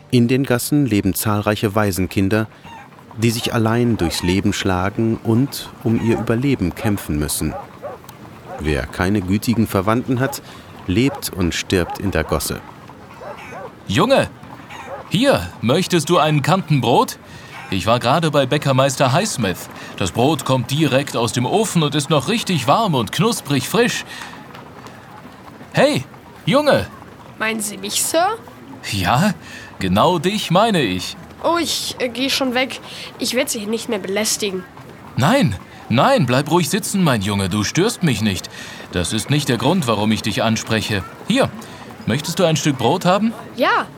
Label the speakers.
Speaker 1: In den Gassen leben zahlreiche Waisenkinder, die sich allein durchs Leben schlagen und um ihr Überleben kämpfen müssen. Wer keine gütigen Verwandten hat, lebt und stirbt in der Gosse.
Speaker 2: Junge, hier, möchtest du einen Kantenbrot? Ich war gerade bei Bäckermeister Highsmith. Das Brot kommt direkt aus dem Ofen und ist noch richtig warm und knusprig frisch. Hey, Junge!
Speaker 3: Meinen Sie mich, Sir?
Speaker 2: Ja, genau dich meine ich.
Speaker 3: Oh, ich gehe schon weg. Ich werde Sie nicht mehr belästigen.
Speaker 2: Nein, bleib ruhig sitzen, mein Junge, du störst mich nicht. Das ist nicht der Grund, warum ich dich anspreche. Hier, möchtest du ein Stück Brot haben?
Speaker 3: Ja,